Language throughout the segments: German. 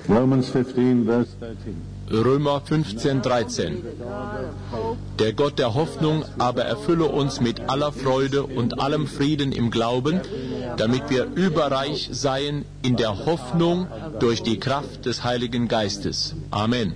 Romans 15, verse 13. Römer 15, 13. Der Gott der Hoffnung aber erfülle uns mit aller Freude und allem Frieden im Glauben, damit wir überreich seien in der Hoffnung durch die Kraft des Heiligen Geistes. Amen.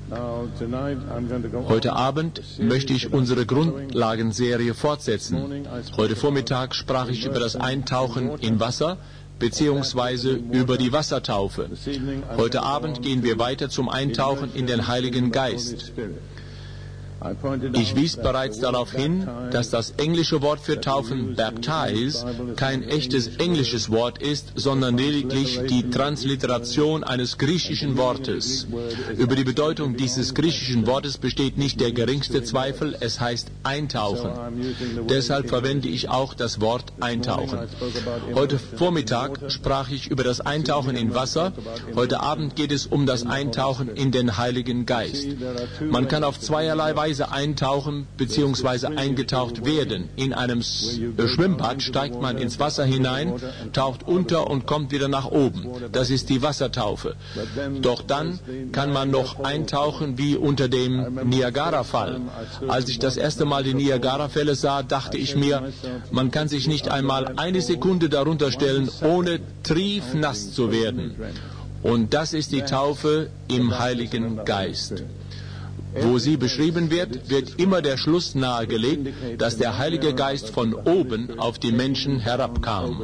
Heute Abend möchte ich unsere Grundlagenserie fortsetzen. Heute Vormittag sprach ich über das Eintauchen in Wasser beziehungsweise über die Wassertaufe. Heute Abend gehen wir weiter zum Eintauchen in den Heiligen Geist. Ich wies bereits darauf hin, dass das englische Wort für Taufen, baptize, kein echtes englisches Wort ist, sondern lediglich die Transliteration eines griechischen Wortes. Über die Bedeutung dieses griechischen Wortes besteht nicht der geringste Zweifel, es heißt eintauchen. Deshalb verwende ich auch das Wort eintauchen. Heute Vormittag sprach ich über das Eintauchen in Wasser, heute Abend geht es um das Eintauchen in den Heiligen Geist. Man kann auf zweierlei Weise eintauchen bzw. eingetaucht werden. In einem Schwimmbad steigt man ins Wasser hinein, taucht unter und kommt wieder nach oben. Das ist die Wassertaufe. Doch dann kann man noch eintauchen wie unter dem Niagara-Fall. Als ich das erste Mal die Niagara-Fälle sah, dachte ich mir, man kann sich nicht einmal eine Sekunde darunter stellen, ohne triefnass zu werden. Und das ist die Taufe im Heiligen Geist. Wo sie beschrieben wird, wird immer der Schluss nahegelegt, dass der Heilige Geist von oben auf die Menschen herabkam.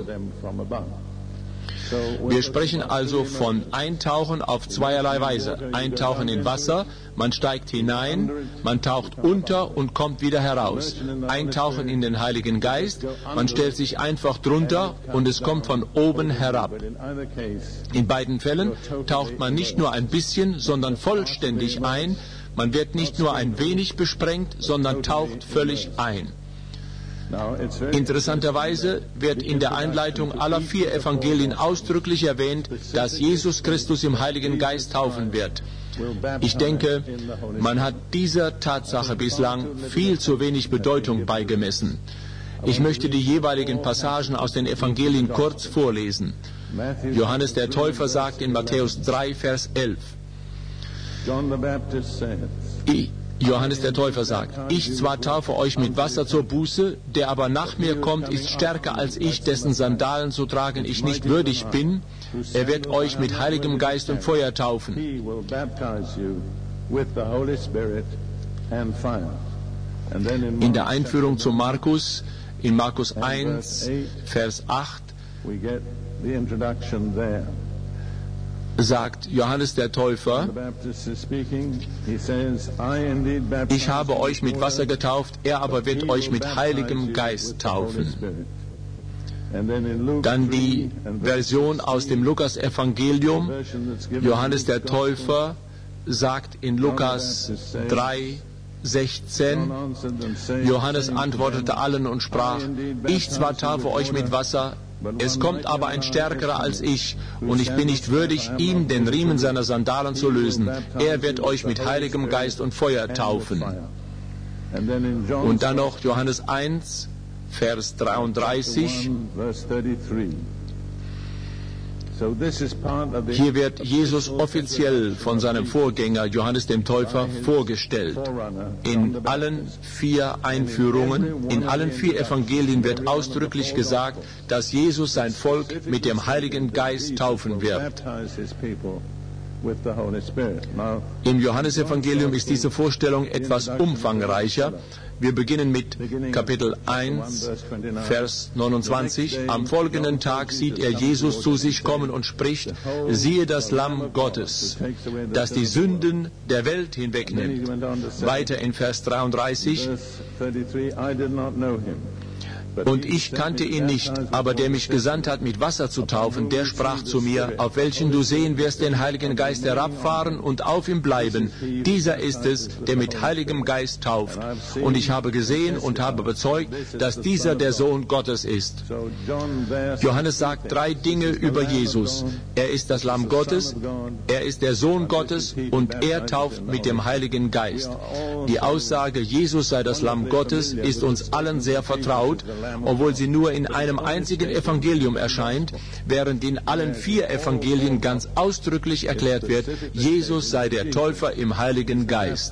Wir sprechen also von Eintauchen auf zweierlei Weise. Eintauchen in Wasser, man steigt hinein, man taucht unter und kommt wieder heraus. Eintauchen in den Heiligen Geist, man stellt sich einfach drunter und es kommt von oben herab. In beiden Fällen taucht man nicht nur ein bisschen, sondern vollständig ein. Man wird nicht nur ein wenig besprengt, sondern taucht völlig ein. Interessanterweise wird in der Einleitung aller 4 Evangelien ausdrücklich erwähnt, dass Jesus Christus im Heiligen Geist taufen wird. Ich denke, man hat dieser Tatsache bislang viel zu wenig Bedeutung beigemessen. Ich möchte die jeweiligen Passagen aus den Evangelien kurz vorlesen. Johannes der Täufer sagt in Matthäus 3, Vers 11, Johannes der Täufer sagt, ich zwar taufe euch mit Wasser zur Buße, der aber nach mir kommt, ist stärker als ich, dessen Sandalen zu tragen ich nicht würdig bin. Er wird euch mit Heiligem Geist und Feuer taufen. In der Einführung zu Markus, in Markus 1, Vers 8, sagt Johannes der Täufer, ich habe euch mit Wasser getauft, er aber wird euch mit Heiligem Geist taufen. Dann die Version aus dem Lukas-Evangelium. Johannes der Täufer sagt in Lukas 3, 16, Johannes antwortete allen und sprach, ich zwar taufe euch mit Wasser, es kommt aber ein Stärkerer als ich, und ich bin nicht würdig, ihm den Riemen seiner Sandalen zu lösen. Er wird euch mit Heiligem Geist und Feuer taufen. Und dann noch Johannes 1, Vers 33. Hier wird Jesus offiziell von seinem Vorgänger Johannes dem Täufer vorgestellt. In allen 4 Einführungen, in allen 4 Evangelien wird ausdrücklich gesagt, dass Jesus sein Volk mit dem Heiligen Geist taufen wird. Im Johannesevangelium ist diese Vorstellung etwas umfangreicher. Wir beginnen mit Kapitel 1, Vers 29. Am folgenden Tag sieht er Jesus zu sich kommen und spricht, siehe das Lamm Gottes, das die Sünden der Welt hinwegnimmt. Weiter in Vers 33. Und ich kannte ihn nicht, aber der mich gesandt hat, mit Wasser zu taufen, der sprach zu mir, auf welchen du sehen wirst den Heiligen Geist herabfahren und auf ihm bleiben. Dieser ist es, der mit Heiligem Geist tauft. Und ich habe gesehen und habe bezeugt, dass dieser der Sohn Gottes ist. Johannes sagt 3 Dinge über Jesus. Er ist das Lamm Gottes, er ist der Sohn Gottes und er tauft mit dem Heiligen Geist. Die Aussage, Jesus sei das Lamm Gottes, ist uns allen sehr vertraut. obwohl sie nur in einem einzigen Evangelium erscheint, während in allen 4 Evangelien ganz ausdrücklich erklärt wird, Jesus sei der Täufer im Heiligen Geist.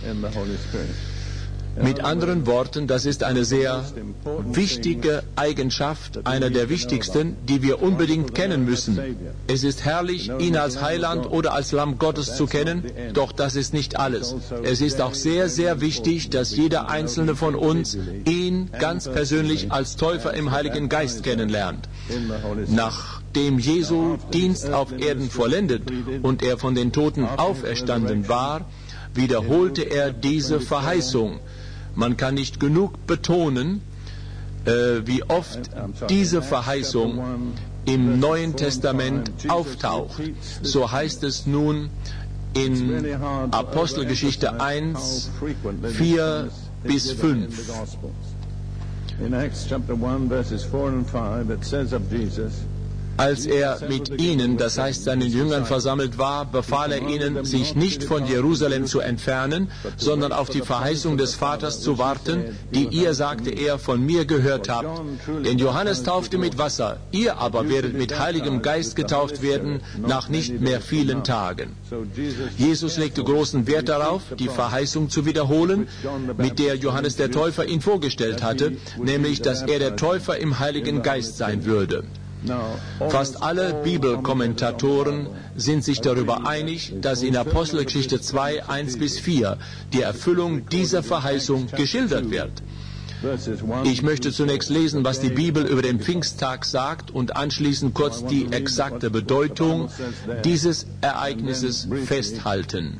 Mit anderen Worten, das ist eine sehr wichtige Eigenschaft, einer der wichtigsten, die wir unbedingt kennen müssen. Es ist herrlich, ihn als Heiland oder als Lamm Gottes zu kennen, doch das ist nicht alles. Es ist auch sehr, sehr wichtig, dass jeder einzelne von uns ihn ganz persönlich als Täufer im Heiligen Geist kennenlernt. Nachdem Jesu Dienst auf Erden vollendet und er von den Toten auferstanden war, wiederholte er diese Verheißung. Man kann nicht genug betonen, wie oft diese Verheißung im Neuen Testament auftaucht. So heißt es nun in Apostelgeschichte 1, 4 bis 5. In Acts chapter 1 verses 4 and 5 it says of Jesus, als er mit ihnen, das heißt seinen Jüngern, versammelt war, befahl er ihnen, sich nicht von Jerusalem zu entfernen, sondern auf die Verheißung des Vaters zu warten, die ihr, sagte er, von mir gehört habt. Denn Johannes taufte mit Wasser, ihr aber werdet mit Heiligem Geist getauft werden, nach nicht mehr vielen Tagen. Jesus legte großen Wert darauf, die Verheißung zu wiederholen, mit der Johannes der Täufer ihn vorgestellt hatte, nämlich, dass er der Täufer im Heiligen Geist sein würde. Fast alle Bibelkommentatoren sind sich darüber einig, dass in Apostelgeschichte 2, 1 bis 4 die Erfüllung dieser Verheißung geschildert wird. Ich möchte zunächst lesen, was die Bibel über den Pfingsttag sagt und anschließend kurz die exakte Bedeutung dieses Ereignisses festhalten.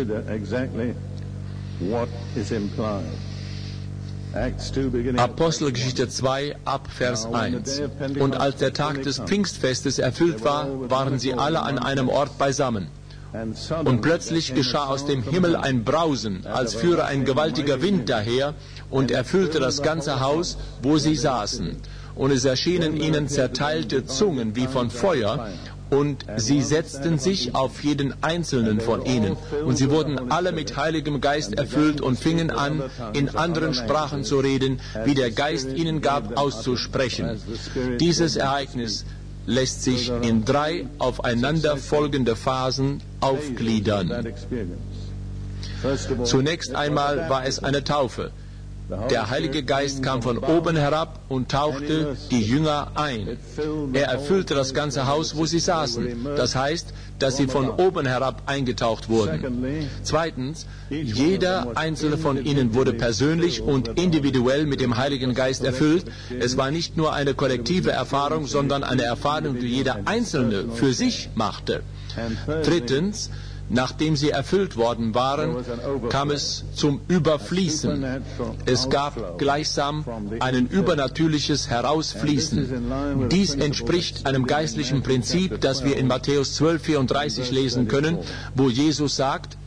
Apostelgeschichte 2 ab Vers 1. Und als der Tag des Pfingstfestes erfüllt war, waren sie alle an einem Ort beisammen. Und plötzlich geschah aus dem Himmel ein Brausen, als führe ein gewaltiger Wind daher, und erfüllte das ganze Haus, wo sie saßen. Und es erschienen ihnen zerteilte Zungen wie von Feuer, und sie setzten sich auf jeden einzelnen von ihnen. Und sie wurden alle mit Heiligem Geist erfüllt und fingen an, in anderen Sprachen zu reden, wie der Geist ihnen gab, auszusprechen. Dieses Ereignis lässt sich in 3 aufeinander folgende Phasen aufgliedern. Zunächst einmal war es eine Taufe. Der Heilige Geist kam von oben herab und tauchte die Jünger ein. Er erfüllte das ganze Haus, wo sie saßen. Das heißt, dass sie von oben herab eingetaucht wurden. Zweitens, jeder einzelne von ihnen wurde persönlich und individuell mit dem Heiligen Geist erfüllt. Es war nicht nur eine kollektive Erfahrung, sondern eine Erfahrung, die jeder Einzelne für sich machte. Drittens, nachdem sie erfüllt worden waren, kam es zum Überfließen. Es gab gleichsam ein übernatürliches Herausfließen. Dies entspricht einem geistlichen Prinzip, das wir in Matthäus 12, 34 lesen können, wo Jesus sagt,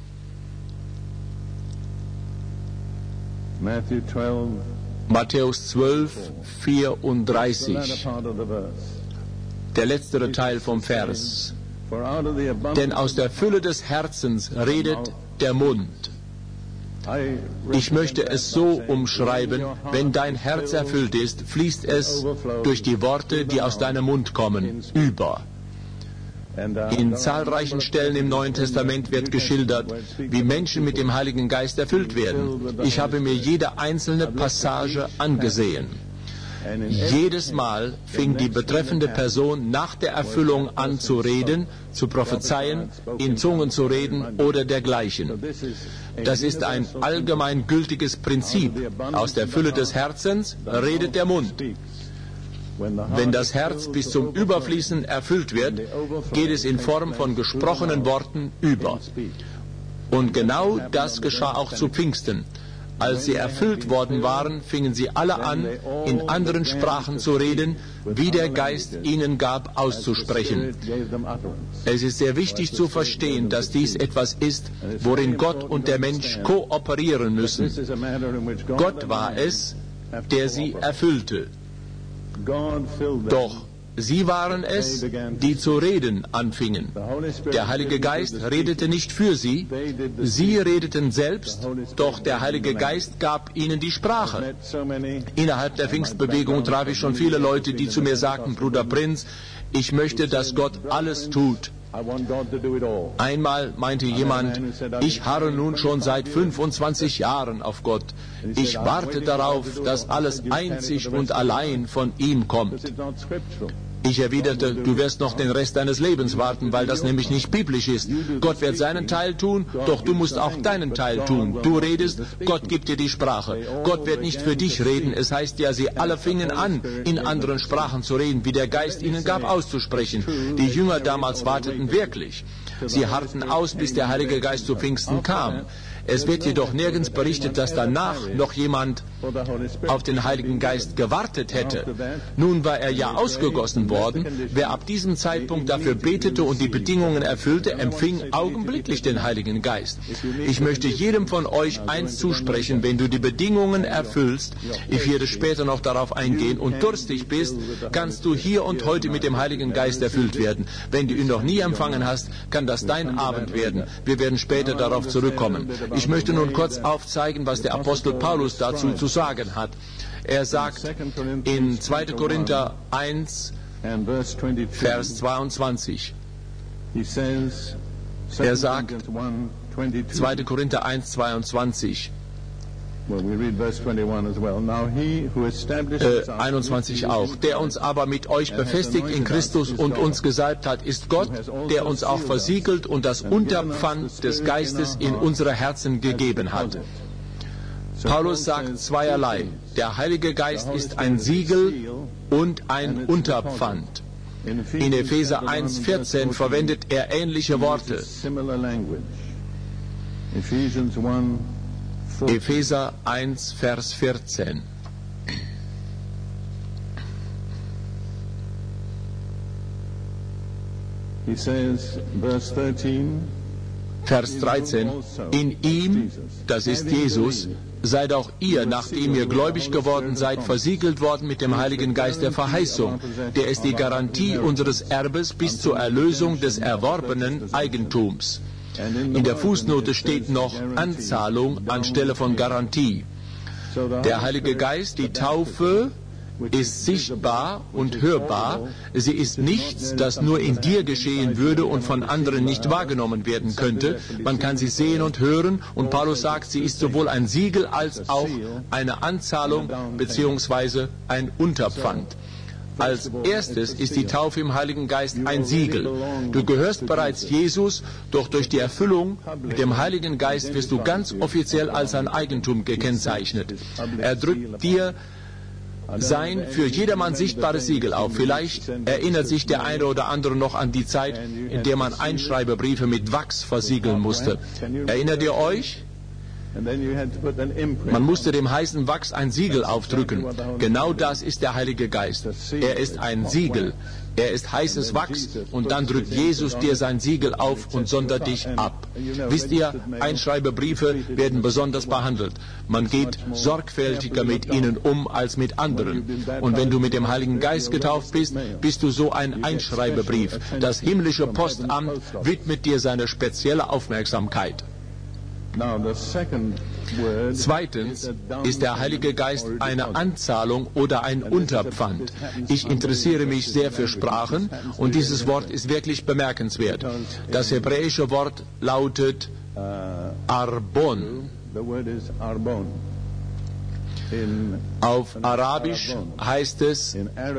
Matthäus 12, 34, der letztere Teil vom Vers. Denn aus der Fülle des Herzens redet der Mund. Ich möchte es so umschreiben, wenn dein Herz erfüllt ist, fließt es durch die Worte, die aus deinem Mund kommen, über. In zahlreichen Stellen im Neuen Testament wird geschildert, wie Menschen mit dem Heiligen Geist erfüllt werden. Ich habe mir jede einzelne Passage angesehen. Jedes Mal fing die betreffende Person nach der Erfüllung an zu reden, zu prophezeien, in Zungen zu reden oder dergleichen. Das ist ein allgemein gültiges Prinzip. Aus der Fülle des Herzens redet der Mund. Wenn das Herz bis zum Überfließen erfüllt wird, geht es in Form von gesprochenen Worten über. Und genau das geschah auch zu Pfingsten. Als sie erfüllt worden waren, fingen sie alle an, in anderen Sprachen zu reden, wie der Geist ihnen gab, auszusprechen. Es ist sehr wichtig zu verstehen, dass dies etwas ist, worin Gott und der Mensch kooperieren müssen. Gott war es, der sie erfüllte. Doch sie waren es, die zu reden anfingen. Der Heilige Geist redete nicht für sie, sie redeten selbst, doch der Heilige Geist gab ihnen die Sprache. Innerhalb der Pfingstbewegung traf ich schon viele Leute, die zu mir sagten, Bruder Prinz, ich möchte, dass Gott alles tut. Einmal meinte jemand, ich harre nun schon seit 25 Jahren auf Gott. Ich warte darauf, dass alles einzig und allein von ihm kommt. Ich erwiderte, du wirst noch den Rest deines Lebens warten, weil das nämlich nicht biblisch ist. Gott wird seinen Teil tun, doch du musst auch deinen Teil tun. Du redest, Gott gibt dir die Sprache. Gott wird nicht für dich reden. Es heißt ja, sie alle fingen an, in anderen Sprachen zu reden, wie der Geist ihnen gab, auszusprechen. Die Jünger damals warteten wirklich. Sie harrten aus, bis der Heilige Geist zu Pfingsten kam. Es wird jedoch nirgends berichtet, dass danach noch jemand auf den Heiligen Geist gewartet hätte. Nun war er ja ausgegossen worden. Wer ab diesem Zeitpunkt dafür betete und die Bedingungen erfüllte, empfing augenblicklich den Heiligen Geist. Ich möchte jedem von euch eins zusprechen, wenn du die Bedingungen erfüllst, ich werde später noch darauf eingehen, und durstig bist, kannst du hier und heute mit dem Heiligen Geist erfüllt werden. Wenn du ihn noch nie empfangen hast, kann das dein Abend werden. Wir werden später darauf zurückkommen. Ich möchte nun kurz aufzeigen, was der Apostel Paulus dazu zu sagen hat. Er sagt in 2. Korinther 1, Vers 22. Er sagt, 2. Korinther 1, 22. 21 auch. Der uns aber mit euch befestigt in Christus und uns gesalbt hat, ist Gott, der uns auch versiegelt und das Unterpfand des Geistes in unsere Herzen gegeben hat. Paulus sagt zweierlei. Der Heilige Geist ist ein Siegel und ein Unterpfand. In Epheser 1,14 verwendet er ähnliche Worte. Epheser 1, Vers 14. Vers 13. In ihm, das ist Jesus, seid auch ihr, nachdem ihr gläubig geworden seid, versiegelt worden mit dem Heiligen Geist der Verheißung. Der ist die Garantie unseres Erbes bis zur Erlösung des erworbenen Eigentums. In der Fußnote steht noch Anzahlung anstelle von Garantie. Der Heilige Geist, die Taufe, ist sichtbar und hörbar. Sie ist nichts, das nur in dir geschehen würde und von anderen nicht wahrgenommen werden könnte. Man kann sie sehen und hören, und Paulus sagt, sie ist sowohl ein Siegel als auch eine Anzahlung bzw. ein Unterpfand. Als erstes ist die Taufe im Heiligen Geist ein Siegel. Du gehörst bereits Jesus, doch durch die Erfüllung mit dem Heiligen Geist wirst du ganz offiziell als ein Eigentum gekennzeichnet. Er drückt dir sein für jedermann sichtbares Siegel auf. Vielleicht erinnert sich der eine oder andere noch an die Zeit, in der man Einschreibebriefe mit Wachs versiegeln musste. Erinnert ihr euch? Man musste dem heißen Wachs ein Siegel aufdrücken. Genau das ist der Heilige Geist. Er ist ein Siegel. Er ist heißes Wachs, und dann drückt Jesus dir sein Siegel auf und sondert dich ab. Wisst ihr, Einschreibebriefe werden besonders behandelt. Man geht sorgfältiger mit ihnen um als mit anderen. Und wenn du mit dem Heiligen Geist getauft bist, bist du so ein Einschreibebrief. Das himmlische Postamt widmet dir seine spezielle Aufmerksamkeit. Zweitens ist der Heilige Geist eine Anzahlung oder ein Unterpfand. Ich interessiere mich sehr für Sprachen, und dieses Wort ist wirklich bemerkenswert. Das hebräische Wort lautet Arbon. Auf Arabisch heißt es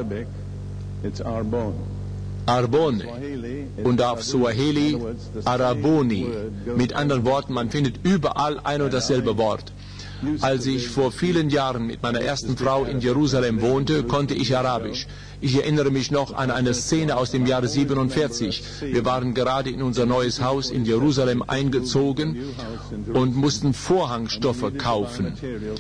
Arbone und auf Swahili Araboni. Mit anderen Worten, man findet überall ein und dasselbe Wort. Als ich vor vielen Jahren mit meiner ersten Frau in Jerusalem wohnte, konnte ich Arabisch. Ich erinnere mich noch an eine Szene aus dem Jahre 47. Wir waren gerade in unser neues Haus in Jerusalem eingezogen und mussten Vorhangstoffe kaufen.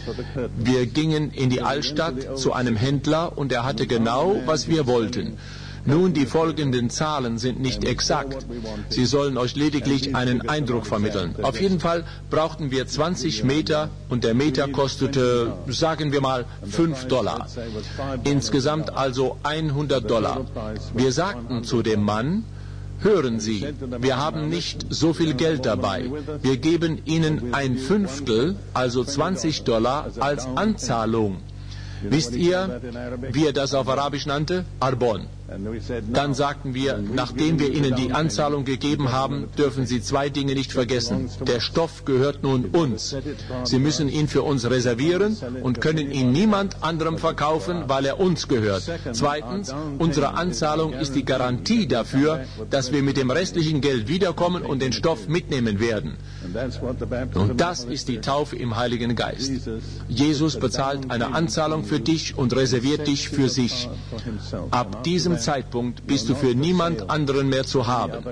Wir gingen in die Altstadt zu einem Händler, und er hatte genau, was wir wollten. Nun, die folgenden Zahlen sind nicht exakt. Sie sollen euch lediglich einen Eindruck vermitteln. Auf jeden Fall brauchten wir 20 Meter und der Meter kostete, sagen wir mal, $5. Insgesamt also $100. Wir sagten zu dem Mann: Hören Sie, wir haben nicht so viel Geld dabei. Wir geben Ihnen ein Fünftel, also $20, als Anzahlung. Wisst ihr, wie er das auf Arabisch nannte? Arbon. Dann sagten wir, nachdem wir Ihnen die Anzahlung gegeben haben, dürfen Sie zwei Dinge nicht vergessen. Der Stoff gehört nun uns. Sie müssen ihn für uns reservieren und können ihn niemand anderem verkaufen, weil er uns gehört. Zweitens, unsere Anzahlung ist die Garantie dafür, dass wir mit dem restlichen Geld wiederkommen und den Stoff mitnehmen werden. Und das ist die Taufe im Heiligen Geist. Jesus bezahlt eine Anzahlung für dich und reserviert dich für sich. Ab diesem Zeitpunkt bist du für niemand anderen mehr zu haben.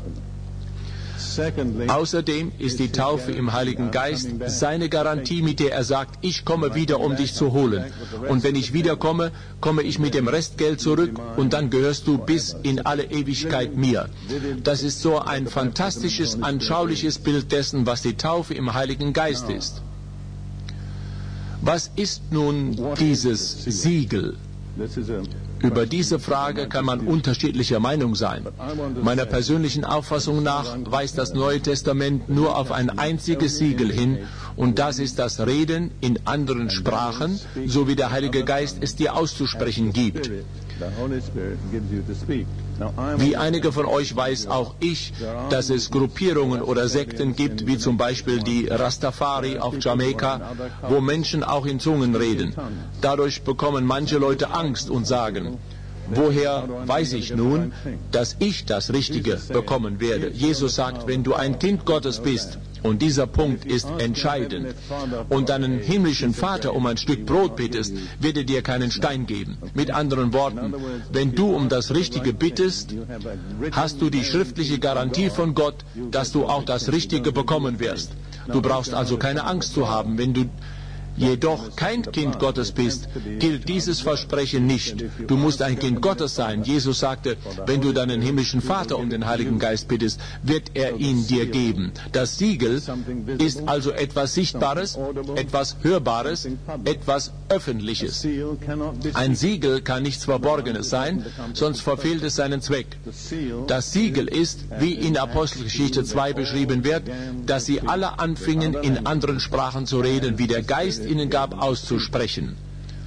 Außerdem ist die Taufe im Heiligen Geist seine Garantie, mit der er sagt: Ich komme wieder, um dich zu holen. Und wenn ich wiederkomme, komme ich mit dem Restgeld zurück und dann gehörst du bis in alle Ewigkeit mir. Das ist so ein fantastisches, anschauliches Bild dessen, was die Taufe im Heiligen Geist ist. Was ist nun dieses Siegel? Über diese Frage kann man unterschiedlicher Meinung sein. Meiner persönlichen Auffassung nach weist das Neue Testament nur auf ein einziges Siegel hin, und das ist das Reden in anderen Sprachen, so wie der Heilige Geist es dir auszusprechen gibt. Wie einige von euch weiß auch ich, dass es Gruppierungen oder Sekten gibt, wie zum Beispiel die Rastafari auf Jamaika, wo Menschen auch in Zungen reden. Dadurch bekommen manche Leute Angst und sagen: Woher weiß ich nun, dass ich das Richtige bekommen werde? Jesus sagt, wenn du ein Kind Gottes bist, und dieser Punkt ist entscheidend, und deinen himmlischen Vater um ein Stück Brot bittest, wird er dir keinen Stein geben. Mit anderen Worten, wenn du um das Richtige bittest, hast du die schriftliche Garantie von Gott, dass du auch das Richtige bekommen wirst. Du brauchst also keine Angst zu haben. Wenn du jedoch kein Kind Gottes bist, gilt dieses Versprechen nicht. Du musst ein Kind Gottes sein. Jesus sagte, wenn du deinen himmlischen Vater um den Heiligen Geist bittest, wird er ihn dir geben. Das Siegel ist also etwas Sichtbares, etwas Hörbares, etwas Öffentliches. Ein Siegel kann nichts Verborgenes sein, sonst verfehlt es seinen Zweck. Das Siegel ist, wie in Apostelgeschichte 2 beschrieben wird, dass sie alle anfingen, in anderen Sprachen zu reden, wie der Geist ihnen gab, auszusprechen.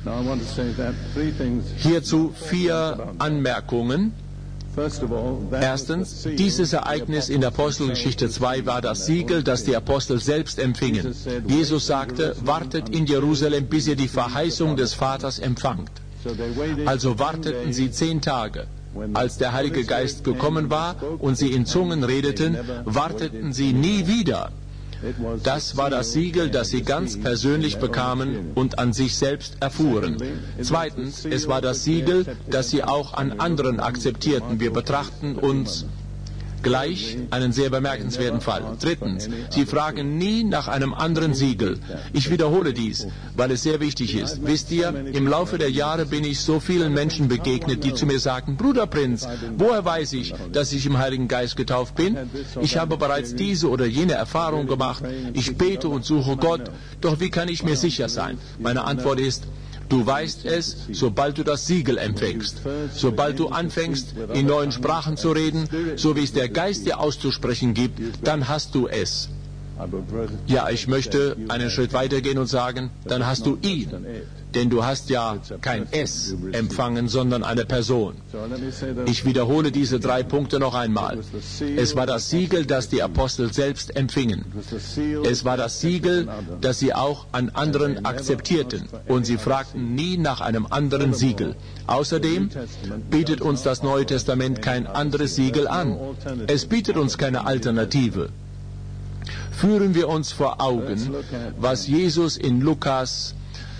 Hierzu 4 Anmerkungen. Erstens, dieses Ereignis in Apostelgeschichte 2 war das Siegel, das die Apostel selbst empfingen. Jesus sagte, wartet in Jerusalem, bis ihr die Verheißung des Vaters empfangt. Also warteten sie 10 Tage. Als der Heilige Geist gekommen war und sie in Zungen redeten, warteten sie nie wieder. Das war das Siegel, das sie ganz persönlich bekamen und an sich selbst erfuhren. Zweitens, es war das Siegel, das sie auch an anderen akzeptierten. Wir betrachten uns gleich einen sehr bemerkenswerten Fall. Drittens, sie fragen nie nach einem anderen Siegel. Ich wiederhole dies, weil es sehr wichtig ist. Wisst ihr, im Laufe der Jahre bin ich so vielen Menschen begegnet, die zu mir sagten, Bruder Prinz, woher weiß ich, dass ich im Heiligen Geist getauft bin? Ich habe bereits diese oder jene Erfahrung gemacht. Ich bete und suche Gott, doch wie kann ich mir sicher sein? Meine Antwort ist, du weißt es, sobald du das Siegel empfängst. Sobald du anfängst, in neuen Sprachen zu reden, so wie es der Geist dir auszusprechen gibt, dann hast du es. Ja, ich möchte einen Schritt weitergehen und sagen, dann hast du ihn. Denn du hast ja kein Es empfangen, sondern eine Person. Ich wiederhole diese 3 Punkte noch einmal. Es war das Siegel, das die Apostel selbst empfingen. Es war das Siegel, das sie auch an anderen akzeptierten. Und sie fragten nie nach einem anderen Siegel. Außerdem bietet uns das Neue Testament kein anderes Siegel an. Es bietet uns keine Alternative. Führen wir uns vor Augen, was Jesus in Lukas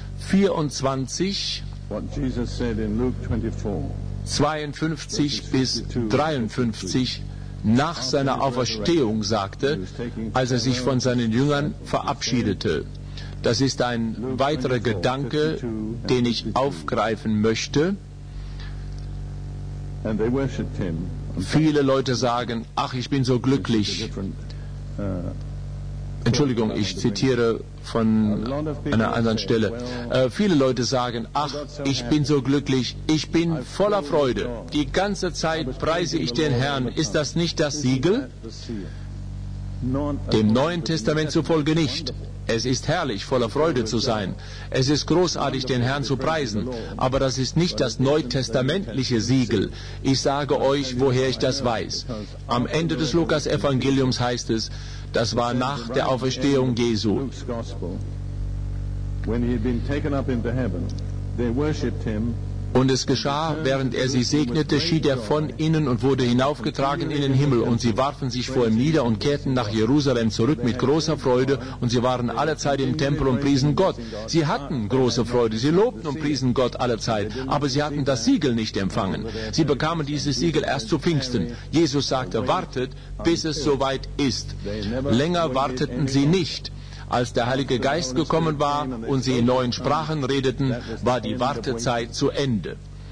24, 52 bis 53 nach seiner Auferstehung sagte, als er sich von seinen Jüngern verabschiedete. Das ist ein weiterer Gedanke, den ich aufgreifen möchte. Viele Leute sagen, ach, ich bin so glücklich. Entschuldigung, ich zitiere von einer anderen Stelle. Viele Leute sagen, ach, ich bin so glücklich, ich bin voller Freude. Die ganze Zeit preise ich den Herrn. Ist das nicht das Siegel? Dem Neuen Testament zufolge nicht. Es ist herrlich, voller Freude zu sein. Es ist großartig, den Herrn zu preisen. Aber das ist nicht das neutestamentliche Siegel. Ich sage euch, woher ich das weiß. Am Ende des Lukas-Evangeliums heißt es, das war nach der Auferstehung Jesu. Und es geschah, während er sie segnete, schied er von ihnen und wurde hinaufgetragen in den Himmel. Und sie warfen sich vor ihm nieder und kehrten nach Jerusalem zurück mit großer Freude. Und sie waren allezeit im Tempel und priesen Gott. Sie hatten große Freude, sie lobten und priesen Gott allezeit. Aber sie hatten das Siegel nicht empfangen. Sie bekamen dieses Siegel erst zu Pfingsten. Jesus sagte, wartet, bis es soweit ist. Länger warteten sie nicht. Als der Heilige Geist gekommen war und sie in neuen Sprachen redeten, war die Wartezeit zu Ende.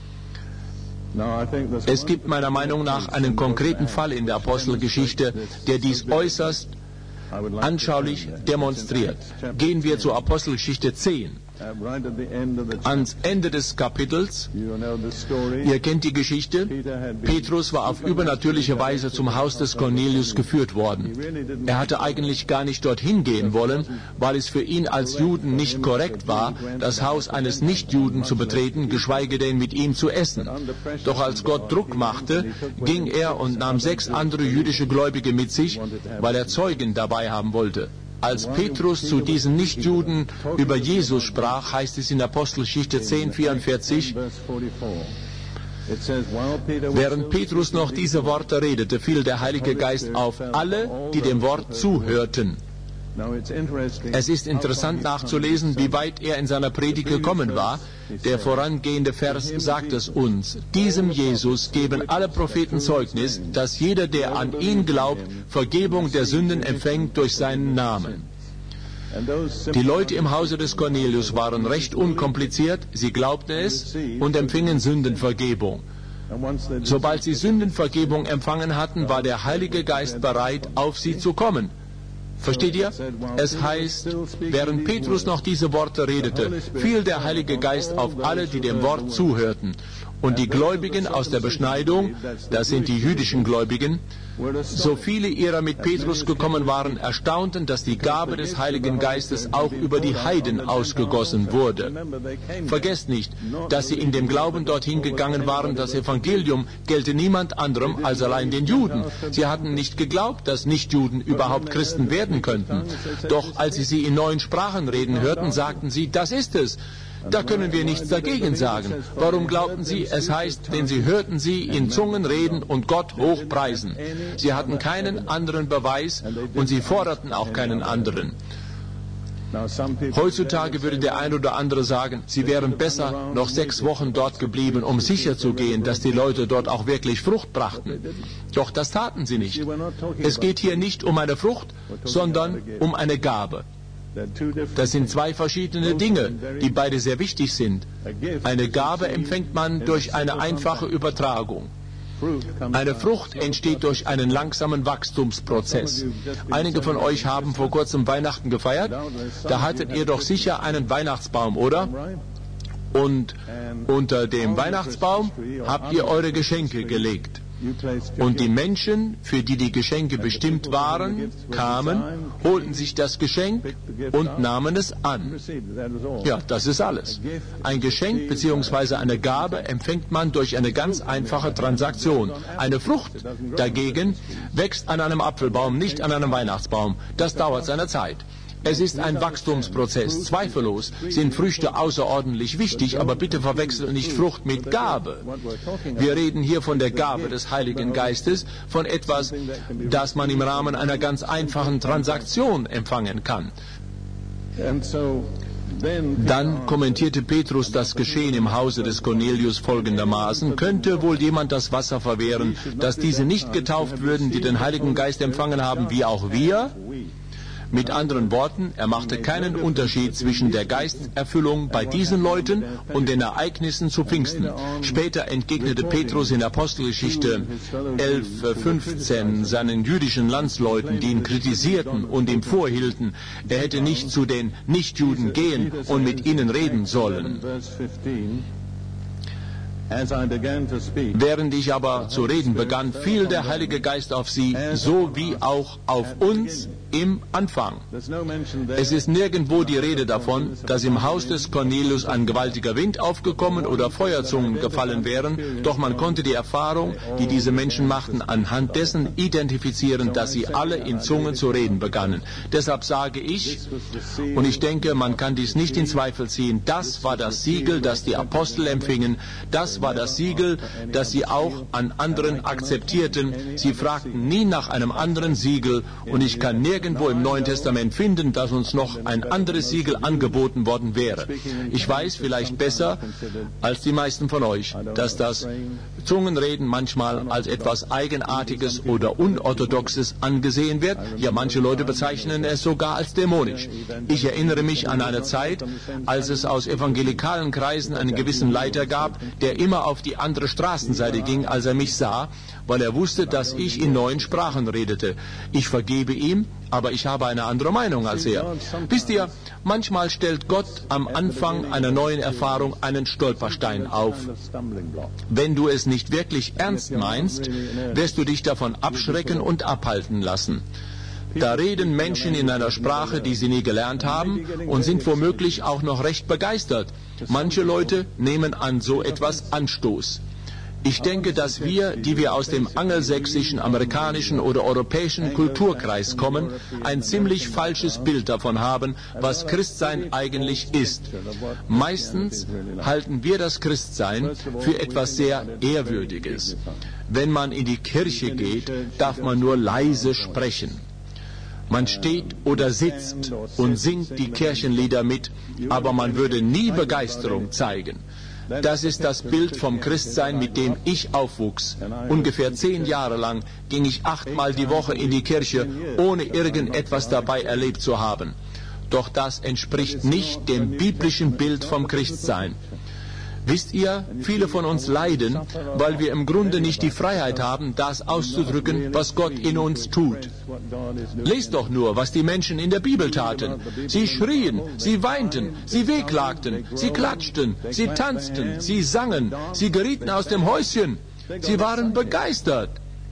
Es gibt meiner Meinung nach einen konkreten Fall in der Apostelgeschichte, der dies äußerst anschaulich demonstriert. Gehen wir zur Apostelgeschichte 10. Ans Ende des Kapitels, ihr kennt die Geschichte, Petrus war auf übernatürliche Weise zum Haus des Cornelius geführt worden. Er hatte eigentlich gar nicht dorthin gehen wollen, weil es für ihn als Juden nicht korrekt war, das Haus eines Nichtjuden zu betreten, geschweige denn mit ihm zu essen. Doch als Gott Druck machte, ging er und nahm 6 andere jüdische Gläubige mit sich, weil er Zeugen dabei haben wollte. Als Petrus zu diesen Nichtjuden über Jesus sprach, heißt es in Apostelgeschichte 10,44, während Petrus noch diese Worte redete, fiel der Heilige Geist auf alle, die dem Wort zuhörten. Es ist interessant nachzulesen, wie weit er in seiner Predigt gekommen war. Der vorangehende Vers sagt es uns. Diesem Jesus geben alle Propheten Zeugnis, dass jeder, der an ihn glaubt, Vergebung der Sünden empfängt durch seinen Namen. Die Leute im Hause des Cornelius waren recht unkompliziert, sie glaubten es und empfingen Sündenvergebung. Sobald sie Sündenvergebung empfangen hatten, war der Heilige Geist bereit, auf sie zu kommen. Versteht ihr? Es heißt, während Petrus noch diese Worte redete, fiel der Heilige Geist auf alle, die dem Wort zuhörten. Und die Gläubigen aus der Beschneidung, das sind die jüdischen Gläubigen, so viele ihrer mit Petrus gekommen waren, erstaunten, dass die Gabe des Heiligen Geistes auch über die Heiden ausgegossen wurde. Vergesst nicht, dass sie in dem Glauben dorthin gegangen waren, das Evangelium gelte niemand anderem als allein den Juden. Sie hatten nicht geglaubt, dass Nichtjuden überhaupt Christen werden könnten. Doch als sie in neuen Sprachen reden hörten, sagten sie, das ist es. Da können wir nichts dagegen sagen. Warum glaubten sie? Es heißt, denn sie hörten sie in Zungen reden und Gott hochpreisen. Sie hatten keinen anderen Beweis und sie forderten auch keinen anderen. Heutzutage würde der ein oder andere sagen, sie wären besser noch 6 Wochen dort geblieben, um sicherzugehen, dass die Leute dort auch wirklich Frucht brachten. Doch das taten sie nicht. Es geht hier nicht um eine Frucht, sondern um eine Gabe. Das sind 2 verschiedene Dinge, die beide sehr wichtig sind. Eine Gabe empfängt man durch eine einfache Übertragung. Eine Frucht entsteht durch einen langsamen Wachstumsprozess. Einige von euch haben vor kurzem Weihnachten gefeiert. Da hattet ihr doch sicher einen Weihnachtsbaum, oder? Und unter dem Weihnachtsbaum habt ihr eure Geschenke gelegt. Und die Menschen, für die die Geschenke bestimmt waren, kamen, holten sich das Geschenk und nahmen es an. Ja, das ist alles. Ein Geschenk bzw. eine Gabe empfängt man durch eine ganz einfache Transaktion. Eine Frucht dagegen wächst an einem Apfelbaum, nicht an einem Weihnachtsbaum. Das dauert seine Zeit. Es ist ein Wachstumsprozess. Zweifellos sind Früchte außerordentlich wichtig, aber bitte verwechselt nicht Frucht mit Gabe. Wir reden hier von der Gabe des Heiligen Geistes, von etwas, das man im Rahmen einer ganz einfachen Transaktion empfangen kann. Dann kommentierte Petrus das Geschehen im Hause des Cornelius folgendermaßen: Könnte wohl jemand das Wasser verwehren, dass diese nicht getauft würden, die den Heiligen Geist empfangen haben, wie auch wir? Mit anderen Worten, er machte keinen Unterschied zwischen der Geisterfüllung bei diesen Leuten und den Ereignissen zu Pfingsten. Später entgegnete Petrus in Apostelgeschichte 11,15 seinen jüdischen Landsleuten, die ihn kritisierten und ihm vorhielten, er hätte nicht zu den Nichtjuden gehen und mit ihnen reden sollen. Während ich aber zu reden begann, fiel der Heilige Geist auf sie, so wie auch auf uns im Anfang. Es ist nirgendwo die Rede davon, dass im Haus des Cornelius ein gewaltiger Wind aufgekommen oder Feuerzungen gefallen wären, doch man konnte die Erfahrung, die diese Menschen machten, anhand dessen identifizieren, dass sie alle in Zungen zu reden begannen. Deshalb sage ich, und ich denke, man kann dies nicht in Zweifel ziehen, das war das Siegel, das die Apostel empfingen, das war das Siegel, das sie auch an anderen akzeptierten. Sie fragten nie nach einem anderen Siegel und ich kann nirgendwo im Neuen Testament finden, dass uns noch ein anderes Siegel angeboten worden wäre. Ich weiß vielleicht besser als die meisten von euch, dass das Zungenreden manchmal als etwas Eigenartiges oder Unorthodoxes angesehen wird. Ja, manche Leute bezeichnen es sogar als dämonisch. Ich erinnere mich an eine Zeit, als es aus evangelikalen Kreisen einen gewissen Leiter gab, der immer auf die andere Straßenseite ging, als er mich sah, weil er wusste, dass ich in neuen Sprachen redete. Ich vergebe ihm, aber ich habe eine andere Meinung als er. Wisst ihr, manchmal stellt Gott am Anfang einer neuen Erfahrung einen Stolperstein auf. Wenn du es nicht wirklich ernst meinst, wirst du dich davon abschrecken und abhalten lassen. Da reden Menschen in einer Sprache, die sie nie gelernt haben und sind womöglich auch noch recht begeistert. Manche Leute nehmen an so etwas Anstoß. Ich denke, dass wir, die wir aus dem angelsächsischen, amerikanischen oder europäischen Kulturkreis kommen, ein ziemlich falsches Bild davon haben, was Christsein eigentlich ist. Meistens halten wir das Christsein für etwas sehr Ehrwürdiges. Wenn man in die Kirche geht, darf man nur leise sprechen. Man steht oder sitzt und singt die Kirchenlieder mit, aber man würde nie Begeisterung zeigen. Das ist das Bild vom Christsein, mit dem ich aufwuchs. Ungefähr 10 Jahre lang ging ich 8-mal die Woche in die Kirche, ohne irgendetwas dabei erlebt zu haben. Doch das entspricht nicht dem biblischen Bild vom Christsein. Wisst ihr, viele von uns leiden, weil wir im Grunde nicht die Freiheit haben, das auszudrücken, was Gott in uns tut. Lest doch nur, was die Menschen in der Bibel taten. Sie schrien, sie weinten, sie wehklagten, sie klatschten, sie tanzten, sie sangen, sie gerieten aus dem Häuschen. Sie waren begeistert.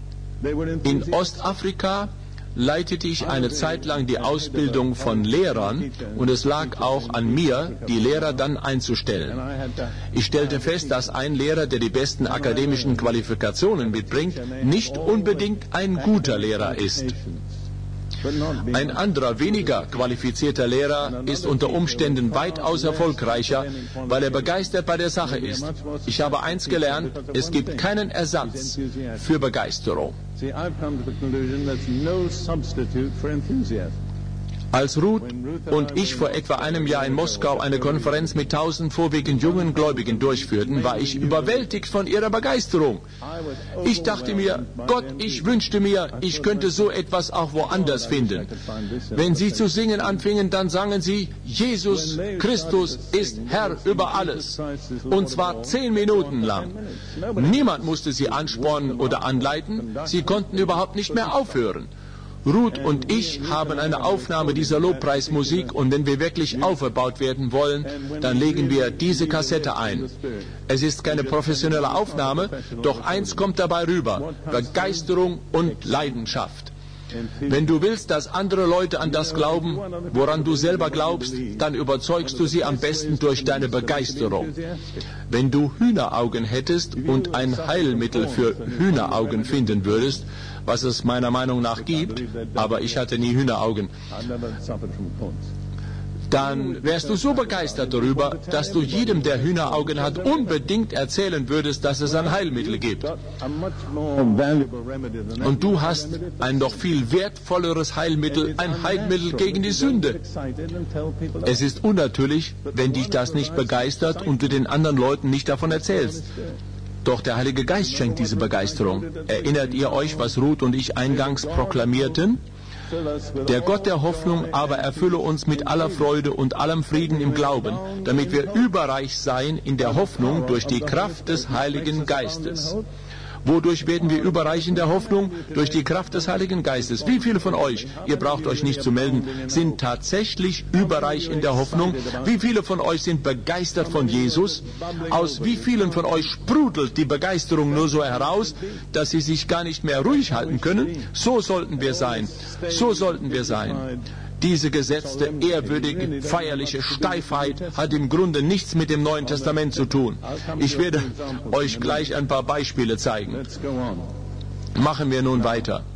In Ostafrika leitete ich eine Zeit lang die Ausbildung von Lehrern und es lag auch an mir, die Lehrer dann einzustellen. Ich stellte fest, dass ein Lehrer, der die besten akademischen Qualifikationen mitbringt, nicht unbedingt ein guter Lehrer ist. Ein anderer, weniger qualifizierter Lehrer ist unter Umständen weitaus erfolgreicher, weil er begeistert bei der Sache ist. Ich habe eins gelernt, es gibt keinen Ersatz für Begeisterung. Als Ruth und ich vor etwa einem Jahr in Moskau eine Konferenz mit 1000 vorwiegend jungen Gläubigen durchführten, war ich überwältigt von ihrer Begeisterung. Ich dachte mir, Gott, ich wünschte mir, ich könnte so etwas auch woanders finden. Wenn sie zu singen anfingen, dann sangen sie, Jesus Christus ist Herr über alles. Und zwar 10 Minuten lang. Niemand musste sie anspornen oder anleiten, sie konnten überhaupt nicht mehr aufhören. Ruth und ich haben eine Aufnahme dieser Lobpreismusik und wenn wir wirklich aufgebaut werden wollen, dann legen wir diese Kassette ein. Es ist keine professionelle Aufnahme, doch eins kommt dabei rüber, Begeisterung und Leidenschaft. Wenn du willst, dass andere Leute an das glauben, woran du selber glaubst, dann überzeugst du sie am besten durch deine Begeisterung. Wenn du Hühneraugen hättest und ein Heilmittel für Hühneraugen finden würdest, was es meiner Meinung nach gibt, aber ich hatte nie Hühneraugen, dann wärst du so begeistert darüber, dass du jedem, der Hühneraugen hat, unbedingt erzählen würdest, dass es ein Heilmittel gibt. Und du hast ein noch viel wertvolleres Heilmittel, ein Heilmittel gegen die Sünde. Es ist unnatürlich, wenn dich das nicht begeistert und du den anderen Leuten nicht davon erzählst. Doch der Heilige Geist schenkt diese Begeisterung. Erinnert ihr euch, was Ruth und ich eingangs proklamierten? Der Gott der Hoffnung aber erfülle uns mit aller Freude und allem Frieden im Glauben, damit wir überreich seien in der Hoffnung durch die Kraft des Heiligen Geistes. Wodurch werden wir überreich in der Hoffnung? Durch die Kraft des Heiligen Geistes. Wie viele von euch, ihr braucht euch nicht zu melden, sind tatsächlich überreich in der Hoffnung? Wie viele von euch sind begeistert von Jesus? Aus wie vielen von euch sprudelt die Begeisterung nur so heraus, dass sie sich gar nicht mehr ruhig halten können? So sollten wir sein. So sollten wir sein. Diese gesetzte, ehrwürdige, feierliche Steifheit hat im Grunde nichts mit dem Neuen Testament zu tun. Ich werde euch gleich ein paar Beispiele zeigen. Machen wir nun weiter.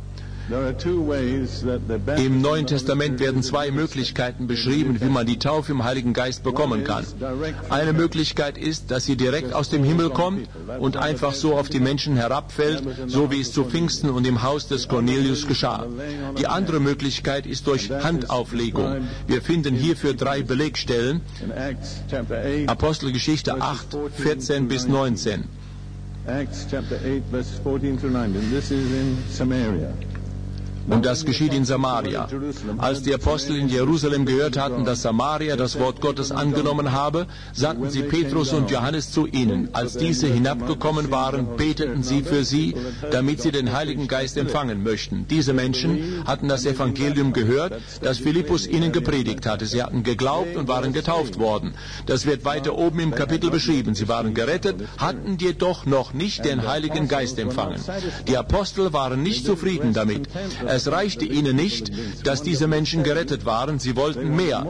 Im Neuen Testament werden zwei Möglichkeiten beschrieben, wie man die Taufe im Heiligen Geist bekommen kann. Eine Möglichkeit ist, dass sie direkt aus dem Himmel kommt und einfach so auf die Menschen herabfällt, so wie es zu Pfingsten und im Haus des Cornelius geschah. Die andere Möglichkeit ist durch Handauflegung. Wir finden hierfür 3 Belegstellen. Apostelgeschichte 8, 14 bis 19. Acts chapter 8, verse 14 through 19. This is in Samaria. Und das geschieht in Samaria. Als die Apostel in Jerusalem gehört hatten, dass Samaria das Wort Gottes angenommen habe, sandten sie Petrus und Johannes zu ihnen. Als diese hinabgekommen waren, beteten sie für sie, damit sie den Heiligen Geist empfangen möchten. Diese Menschen hatten das Evangelium gehört, das Philippus ihnen gepredigt hatte. Sie hatten geglaubt und waren getauft worden. Das wird weiter oben im Kapitel beschrieben. Sie waren gerettet, hatten jedoch noch nicht den Heiligen Geist empfangen. Die Apostel waren nicht zufrieden damit. Es reichte ihnen nicht, dass diese Menschen gerettet waren, sie wollten mehr.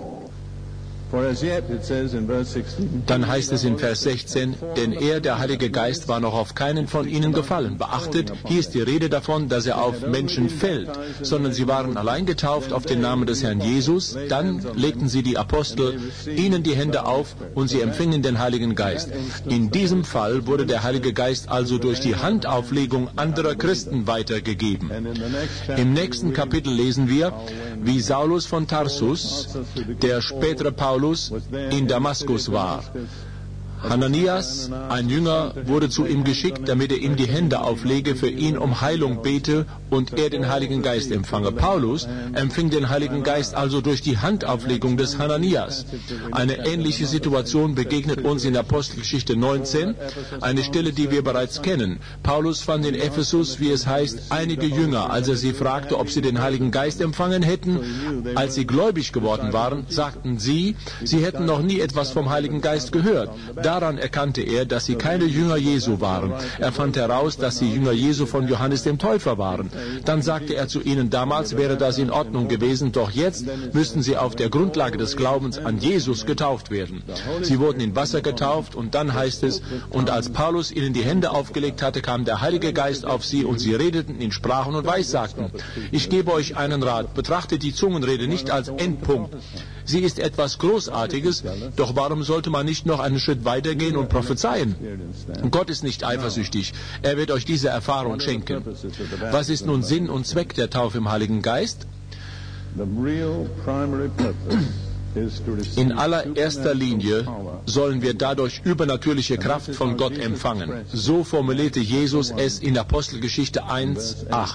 Dann heißt es in Vers 16, denn er, der Heilige Geist, war noch auf keinen von ihnen gefallen. Beachtet, hier ist die Rede davon, dass er auf Menschen fällt, sondern sie waren allein getauft auf den Namen des Herrn Jesus. Dann legten sie die Apostel ihnen die Hände auf und sie empfingen den Heiligen Geist. In diesem Fall wurde der Heilige Geist also durch die Handauflegung anderer Christen weitergegeben. Im nächsten Kapitel lesen wir, wie Saulus von Tarsus, der spätere Paulus, in Damaskus war. Hananias, ein Jünger, wurde zu ihm geschickt, damit er ihm die Hände auflege, für ihn um Heilung bete und er den Heiligen Geist empfange. Paulus empfing den Heiligen Geist also durch die Handauflegung des Hananias. Eine ähnliche Situation begegnet uns in Apostelgeschichte 19, eine Stelle, die wir bereits kennen. Paulus fand in Ephesus, wie es heißt, einige Jünger, als er sie fragte, ob sie den Heiligen Geist empfangen hätten. Als sie gläubig geworden waren, sagten sie hätten noch nie etwas vom Heiligen Geist gehört. Daran erkannte er, dass sie keine Jünger Jesu waren. Er fand heraus, dass sie Jünger Jesu von Johannes dem Täufer waren. Dann sagte er zu ihnen, damals wäre das in Ordnung gewesen, doch jetzt müssten sie auf der Grundlage des Glaubens an Jesus getauft werden. Sie wurden in Wasser getauft und dann heißt es, und als Paulus ihnen die Hände aufgelegt hatte, kam der Heilige Geist auf sie und sie redeten in Sprachen und Weissagten. Ich gebe euch einen Rat, betrachtet die Zungenrede nicht als Endpunkt. Sie ist etwas Großartiges, doch warum sollte man nicht noch einen Schritt weitergehen und prophezeien? Gott ist nicht eifersüchtig. Er wird euch diese Erfahrung schenken. Was ist nun Sinn und Zweck der Taufe im Heiligen Geist? In allererster Linie sollen wir dadurch übernatürliche Kraft von Gott empfangen. So formulierte Jesus es in Apostelgeschichte 1,8.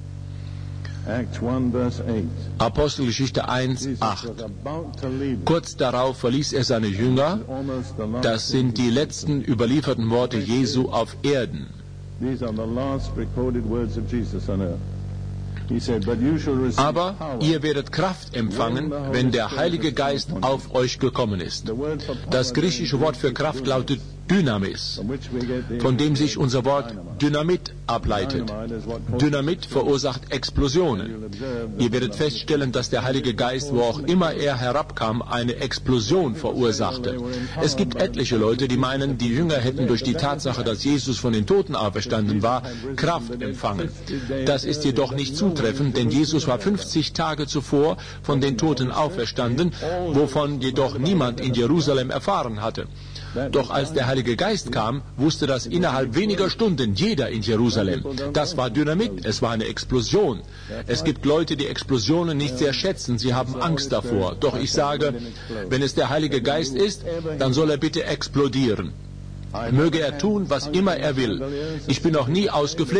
Apostelgeschichte 1,8. Kurz darauf verließ er seine Jünger. Das sind die letzten überlieferten Worte Jesu auf Erden. Aber ihr werdet Kraft empfangen, wenn der Heilige Geist auf euch gekommen ist. Das griechische Wort für Kraft lautet Dynamis, von dem sich unser Wort Dynamit ableitet. Dynamit verursacht Explosionen. Ihr werdet feststellen, dass der Heilige Geist, wo auch immer er herabkam, eine Explosion verursachte. Es gibt etliche Leute, die meinen, die Jünger hätten durch die Tatsache, dass Jesus von den Toten auferstanden war, Kraft empfangen. Das ist jedoch nicht zutreffend, denn Jesus war 50 Tage zuvor von den Toten auferstanden, wovon jedoch niemand in Jerusalem erfahren hatte. Doch als der Heilige Geist kam, wusste das innerhalb weniger Stunden jeder in Jerusalem. Das war Dynamit, es war eine Explosion. Es gibt Leute, die Explosionen nicht sehr schätzen, sie haben Angst davor. Doch ich sage, wenn es der Heilige Geist ist, dann soll er bitte explodieren. Möge er tun, was immer er will. Ich bin noch nie ausgeflippt.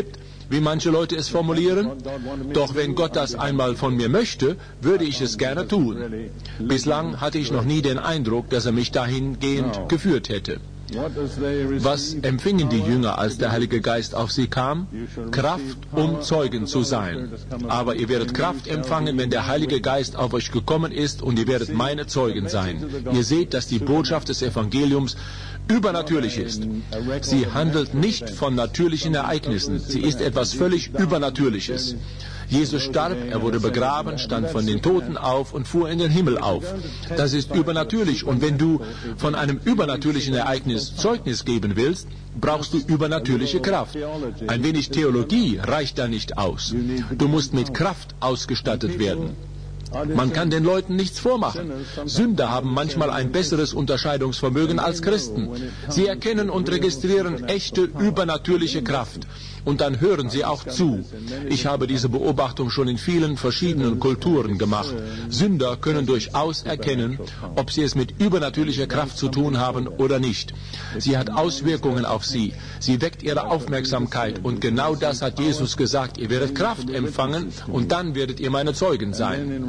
wie manche Leute es formulieren. Doch wenn Gott das einmal von mir möchte, würde ich es gerne tun. Bislang hatte ich noch nie den Eindruck, dass er mich dahingehend geführt hätte. Was empfingen die Jünger, als der Heilige Geist auf sie kam? Kraft, um Zeugen zu sein. Aber ihr werdet Kraft empfangen, wenn der Heilige Geist auf euch gekommen ist, und ihr werdet meine Zeugen sein. Ihr seht, dass die Botschaft des Evangeliums übernatürlich ist. Sie handelt nicht von natürlichen Ereignissen. Sie ist etwas völlig Übernatürliches. Jesus starb, er wurde begraben, stand von den Toten auf und fuhr in den Himmel auf. Das ist übernatürlich, und wenn du von einem übernatürlichen Ereignis Zeugnis geben willst, brauchst du übernatürliche Kraft. Ein wenig Theologie reicht da nicht aus. Du musst mit Kraft ausgestattet werden. Man kann den Leuten nichts vormachen. Sünder haben manchmal ein besseres Unterscheidungsvermögen als Christen. Sie erkennen und registrieren echte übernatürliche Kraft. Und dann hören sie auch zu. Ich habe diese Beobachtung schon in vielen verschiedenen Kulturen gemacht. Sünder können durchaus erkennen, ob sie es mit übernatürlicher Kraft zu tun haben oder nicht. Sie hat Auswirkungen auf sie. Sie weckt ihre Aufmerksamkeit. Und genau das hat Jesus gesagt. Ihr werdet Kraft empfangen, und dann werdet ihr meine Zeugen sein.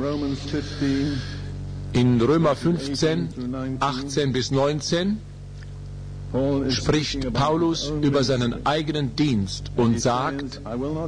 In Römer 15, 18 bis 19 spricht Paulus über seinen eigenen Dienst und sagt: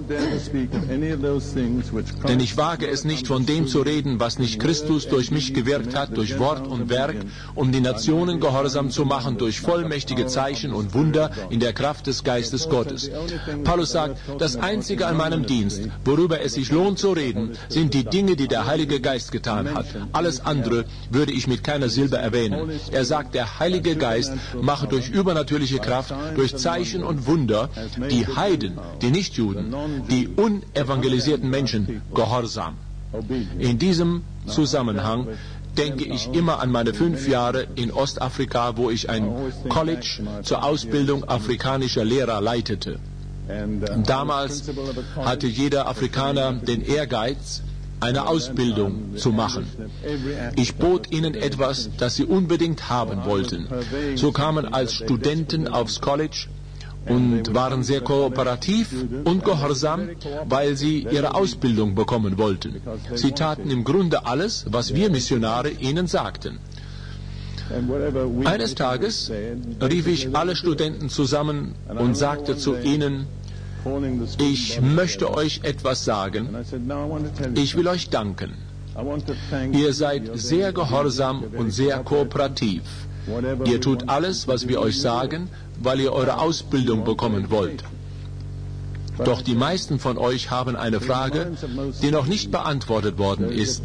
Denn ich wage es nicht, von dem zu reden, was nicht Christus durch mich gewirkt hat, durch Wort und Werk, um die Nationen gehorsam zu machen, durch vollmächtige Zeichen und Wunder in der Kraft des Geistes Gottes. Paulus sagt, das Einzige an meinem Dienst, worüber es sich lohnt zu reden, sind die Dinge, die der Heilige Geist getan hat. Alles andere würde ich mit keiner Silbe erwähnen. Er sagt, der Heilige Geist mache durch übernatürliche Kraft, durch Zeichen und Wunder die Heiden, die Nichtjuden, die unevangelisierten Menschen gehorsam. In diesem Zusammenhang denke ich immer an meine 5 Jahre in Ostafrika, wo ich ein College zur Ausbildung afrikanischer Lehrer leitete. Damals hatte jeder Afrikaner den Ehrgeiz, eine Ausbildung zu machen. Ich bot ihnen etwas, das sie unbedingt haben wollten. So kamen als Studenten aufs College und waren sehr kooperativ und gehorsam, weil sie ihre Ausbildung bekommen wollten. Sie taten im Grunde alles, was wir Missionare ihnen sagten. Eines Tages rief ich alle Studenten zusammen und sagte zu ihnen: Ich möchte euch etwas sagen. Ich will euch danken. Ihr seid sehr gehorsam und sehr kooperativ. Ihr tut alles, was wir euch sagen, weil ihr eure Ausbildung bekommen wollt. Doch die meisten von euch haben eine Frage, die noch nicht beantwortet worden ist.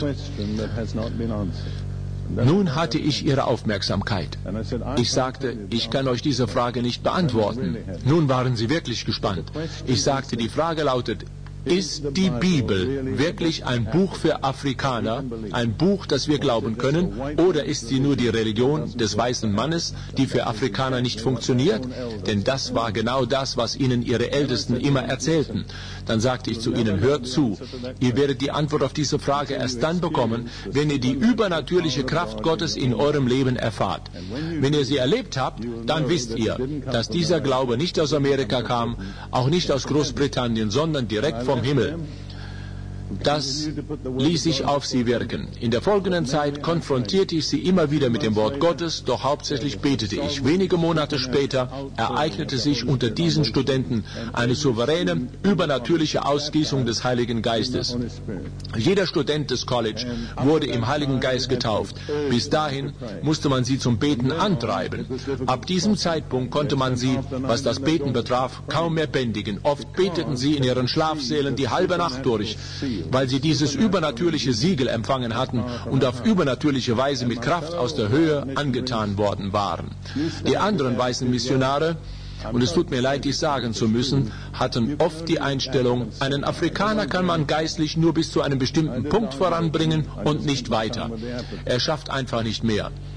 Nun hatte ich Ihre Aufmerksamkeit. Ich sagte, ich kann euch diese Frage nicht beantworten. Nun waren sie wirklich gespannt. Ich sagte, die Frage lautet: Ist die Bibel wirklich ein Buch für Afrikaner, ein Buch, das wir glauben können, oder ist sie nur die Religion des weißen Mannes, die für Afrikaner nicht funktioniert? Denn das war genau das, was ihnen ihre Ältesten immer erzählten. Dann sagte ich zu ihnen: Hört zu, ihr werdet die Antwort auf diese Frage erst dann bekommen, wenn ihr die übernatürliche Kraft Gottes in eurem Leben erfahrt. Wenn ihr sie erlebt habt, dann wisst ihr, dass dieser Glaube nicht aus Amerika kam, auch nicht aus Großbritannien, sondern direkt vom Himmel. Das ließ sich auf sie wirken. In der folgenden Zeit konfrontierte ich sie immer wieder mit dem Wort Gottes, doch hauptsächlich betete ich. Wenige Monate später ereignete sich unter diesen Studenten eine souveräne, übernatürliche Ausgießung des Heiligen Geistes. Jeder Student des College wurde im Heiligen Geist getauft. Bis dahin musste man sie zum Beten antreiben. Ab diesem Zeitpunkt konnte man sie, was das Beten betraf, kaum mehr bändigen. Oft beteten sie in ihren Schlafsälen die halbe Nacht durch, weil sie dieses übernatürliche Siegel empfangen hatten und auf übernatürliche Weise mit Kraft aus der Höhe angetan worden waren. Die anderen weißen Missionare, und es tut mir leid, dies sagen zu müssen, hatten oft die Einstellung, einen Afrikaner kann man geistlich nur bis zu einem bestimmten Punkt voranbringen und nicht weiter. Er schafft einfach nicht mehr.